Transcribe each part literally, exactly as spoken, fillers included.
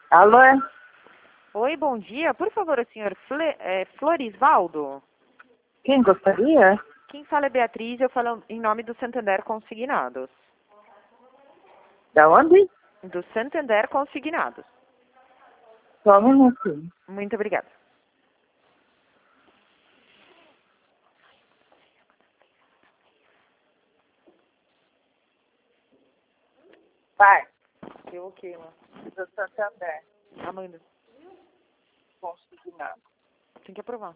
Alô? Oi, bom dia. Por favor, o senhor Fle é, Florisvaldo? Quem gostaria? Quem fala é Beatriz, eu falo em nome do Santander Consignados. Da onde? Do Santander Consignados. Só um minutinho. Muito obrigada. Pai, Eu o quê, mano? do Santander. Amanda, Consignado. tem que aprovar.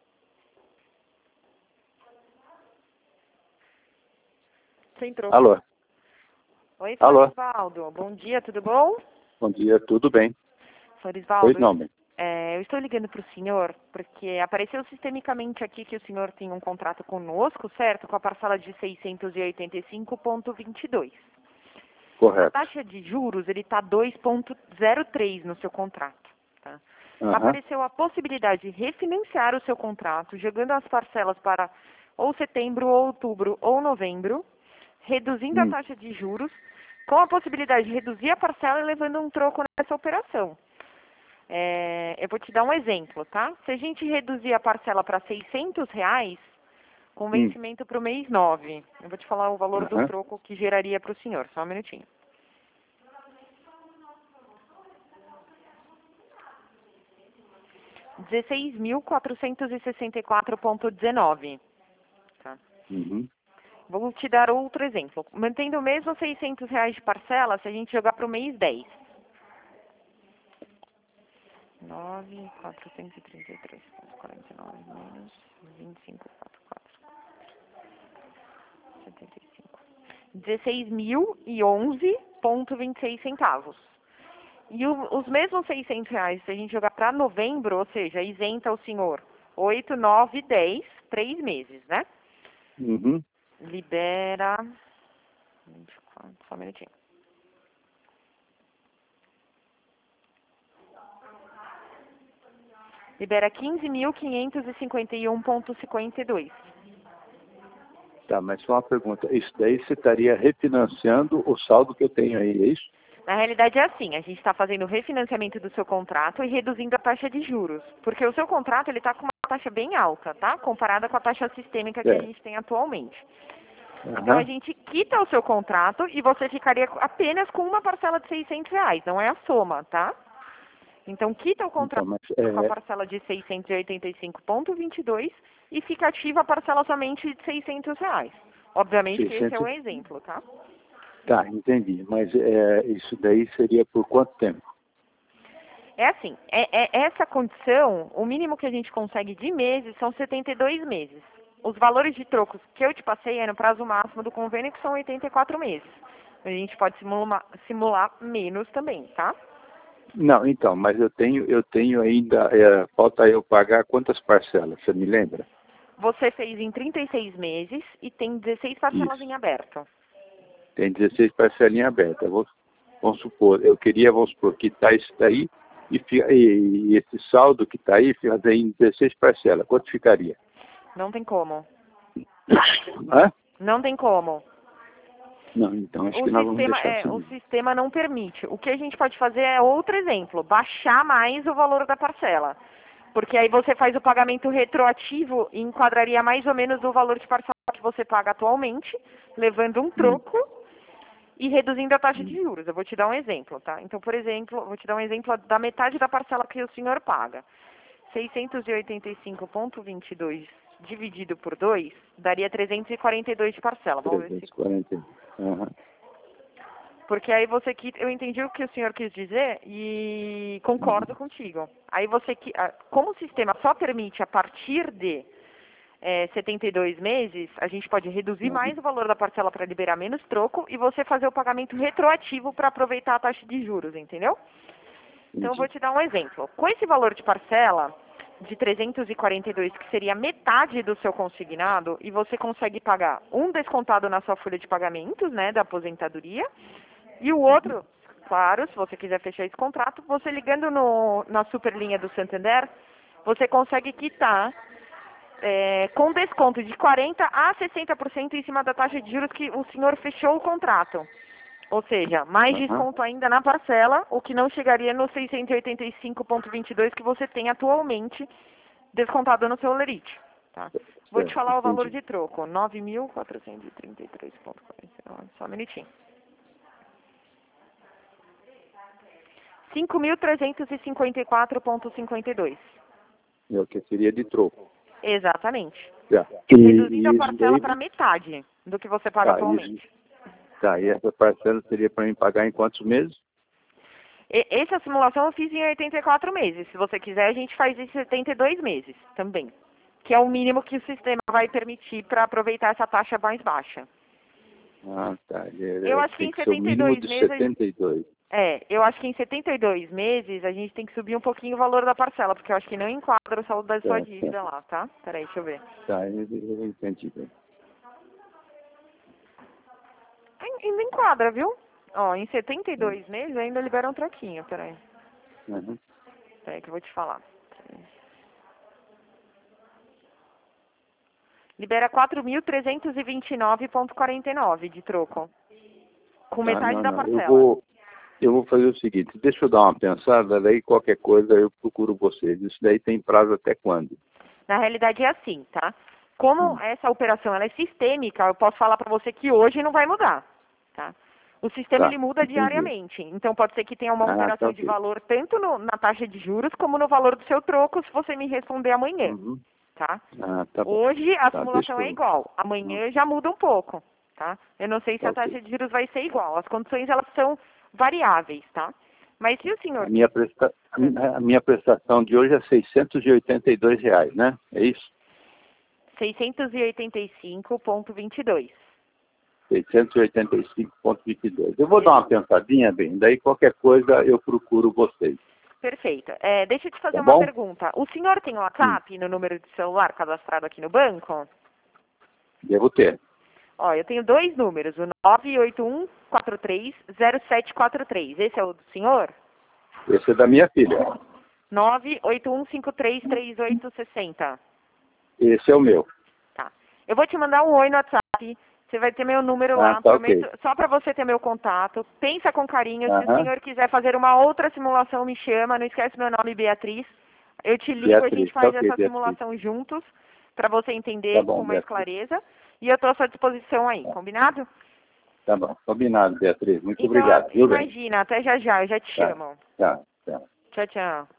Você entrou. Alô? Oi, Alô? Florisvaldo. Bom dia, tudo bom? Bom dia, tudo bem? Florisvaldo, Pois não, bem. é, eu estou ligando para o senhor porque apareceu sistemicamente aqui que o senhor tem um contrato conosco, certo? Com a parcela de seiscentos e oitenta e cinco vírgula vinte e dois. A Correto. taxa de juros, ele está dois vírgula zero três no seu contrato. Tá? Aham. Apareceu a possibilidade de refinanciar o seu contrato, jogando as parcelas para ou setembro, ou outubro, ou novembro, reduzindo a Hum. taxa de juros, com a possibilidade de reduzir a parcela e levando um troco nessa operação. É, eu vou te dar um exemplo, tá? Se a gente reduzir a parcela para seiscentos reais, com Hum. vencimento para o mês nove, eu vou te falar o valor do Aham. troco que geraria para o senhor, só um minutinho. dezesseis mil quatrocentos e sessenta e quatro vírgula dezenove. Tá? Uhum. Vou te dar outro exemplo. Mantendo o mesmo seiscentos reais de parcela, se a gente jogar para o mês dez. nove mil quatrocentos e trinta e três vírgula quarenta e nove menos vinte e cinco vírgula quarenta e quatro. setenta e cinco. dezesseis mil e onze vírgula vinte e seis centavos. E o, os mesmos seiscentos reais, se a gente jogar para novembro, ou seja, isenta o senhor oito, nove, dez, três meses, né? Uhum. Libera... vinte e quatro, só um minutinho. Libera quinze mil quinhentos e cinquenta e um vírgula cinquenta e dois. Tá, mas só uma pergunta. Isso daí você estaria refinanciando o saldo que eu tenho aí, é isso? Na realidade é assim, a gente está fazendo o refinanciamento do seu contrato e reduzindo a taxa de juros. Porque o seu contrato ele está com uma taxa bem alta, tá? Comparada com a taxa sistêmica que a É. gente tem atualmente. Então a Aham. gente quita o seu contrato e você ficaria apenas com uma parcela de seiscentos reais, não é a soma, tá? Então quita o Então, contrato mas com a é, parcela de seiscentos e oitenta e cinco vírgula vinte e dois e fica ativa a parcela somente de seiscentos reais. Obviamente que esse é um seiscentos. exemplo, tá? Tá, entendi. Mas é, isso daí seria por quanto tempo? É assim, é, é essa condição, o mínimo que a gente consegue de meses são setenta e dois meses. Os valores de trocos que eu te passei é no prazo máximo do convênio, que são oitenta e quatro meses. A gente pode simular, simular menos também, tá? Não, então, mas eu tenho, eu tenho ainda, é, falta eu pagar quantas parcelas, você me lembra? Você fez em trinta e seis meses e tem dezesseis parcelas Isso. em aberto. Tem dezesseis parcelinhas abertas. Vou- Vamos supor, eu queria, vamos supor, quitar isso daí e, fi- e- e esse saldo que está aí, fazer em dezesseis parcelas. Quanto ficaria? Não tem como. Hã? Não tem como. Não, então acho O que nós vamos sistema, deixar é, assim o mesmo. sistema não permite. O que a gente pode fazer é outro exemplo, baixar mais o valor da parcela. Porque aí você faz o pagamento retroativo e enquadraria mais ou menos o valor de parcela que você paga atualmente, levando um Hum, troco e reduzindo a taxa de hum, juros. Eu vou te dar um exemplo, tá? Então, por exemplo, eu vou te dar um exemplo da metade da parcela que o senhor paga. seiscentos e oitenta e cinco vírgula vinte e dois dividido por dois daria trezentos e quarenta e dois de parcela. Vamos ver se... trezentos e quarenta. Aham. Porque aí você quita, eu entendi o que o senhor quis dizer e concordo contigo. Aí você, qui- ah, como o sistema só permite a partir de eh, setenta e dois meses, a gente pode reduzir Uhum. mais o valor da parcela para liberar menos troco e você fazer o pagamento retroativo para aproveitar a taxa de juros, entendeu? Então eu vou Entendi. te dar um exemplo. Com esse valor de parcela de trezentos e quarenta e dois, que seria metade do seu consignado, e você consegue pagar um descontado na sua folha de pagamentos, né, da aposentadoria, e o outro, claro, se você quiser fechar esse contrato, você ligando no, na superlinha do Santander, você consegue quitar é, com desconto de quarenta por cento a sessenta por cento em cima da taxa de juros que o senhor fechou o contrato. Ou seja, mais Uhum. desconto ainda na parcela, o que não chegaria nos seiscentos e oitenta e cinco vírgula vinte e dois que você tem atualmente descontado no seu Lerite. Tá? Vou te Certo, falar o valor entendi. de troco, nove mil quatrocentos e trinta e três vírgula quarenta e nove, só um minutinho. cinco mil trezentos e cinquenta e quatro vírgula cinquenta e dois. É o que seria de troco. Exatamente. Já. Reduzindo a isso parcela daí- para metade do que você paga Tá, atualmente. isso- tá, e essa parcela seria para mim pagar em quantos meses? E, essa simulação eu fiz em oitenta e quatro meses. Se você quiser, a gente faz em setenta e dois meses também. Que é o mínimo que o sistema vai permitir para aproveitar essa taxa mais baixa. Ah, tá. É, Eu acho que tem em que ser o setenta e mínimo dois de meses... setenta e dois. É, eu acho que em setenta e dois meses a gente tem que subir um pouquinho o valor da parcela, porque eu acho que não enquadra o saldo da sua Tá, dívida lá, tá? Peraí, deixa eu ver. Tá, eu, eu entendi bem. Ai- Ainda enquadra, viu? Ó, em setenta e dois meses ainda libera um troquinho, peraí. Uhum. Peraí que eu vou te falar. Libera quatro mil trezentos e vinte e nove vírgula quarenta e nove de troco. Com Tá, metade não, da não. parcela. Eu vou, eu vou fazer o seguinte, deixa eu dar uma pensada, daí qualquer coisa eu procuro vocês. Isso daí tem prazo até quando? Na realidade é assim, tá? Como Hum. essa operação ela é sistêmica, eu posso falar para você que hoje não vai mudar, tá? O sistema Tá, ele muda entendi. diariamente, então pode ser que tenha uma Ah, alteração tá de ok. valor tanto no- na taxa de juros como no valor do seu troco, se você me responder amanhã, Uhum. tá? Ah, tá bom. Hoje a Tá, simulação deixa é eu... igual, amanhã já muda um pouco, tá? Eu não sei se Tá a ok. taxa de juros vai ser igual, as condições elas são variáveis, tá? Mas se o senhor... A minha, presta... a minha prestação de hoje é seiscentos e oitenta e dois reais, né? É isso? seiscentos e oitenta e cinco vírgula vinte e dois. seiscentos e oitenta e cinco vírgula vinte e dois. Eu vou dar uma pensadinha, bem, daí qualquer coisa eu procuro vocês. Perfeito. É, deixa eu te fazer Tá uma bom? pergunta. O senhor tem o WhatsApp no número de celular cadastrado aqui no banco? Devo ter. Ó, eu tenho dois números, o nove oito um quatro três zero sete quatro três. Esse é o do senhor? Esse é da minha filha. nove oito um cinco três três oito seis zero. Esse é o meu. Tá. Eu vou te mandar um oi no WhatsApp. Você vai ter meu número Ah, lá, tá prometo, ok. só para você ter meu contato. Pensa com carinho. Se o Aham. senhor quiser fazer uma outra simulação, me chama. Não esquece meu nome, Beatriz. Eu te ligo, a Beatriz, gente tá faz ok, essa Beatriz. simulação juntos, para você entender Tá bom, com mais Beatriz. clareza. E eu estou à sua disposição aí, combinado? Tá bom, combinado, Beatriz. Muito Então, obrigado, viu, bem? imagina, até já já, eu já te Tá, chamo. tá, tá. Tchau, tchau.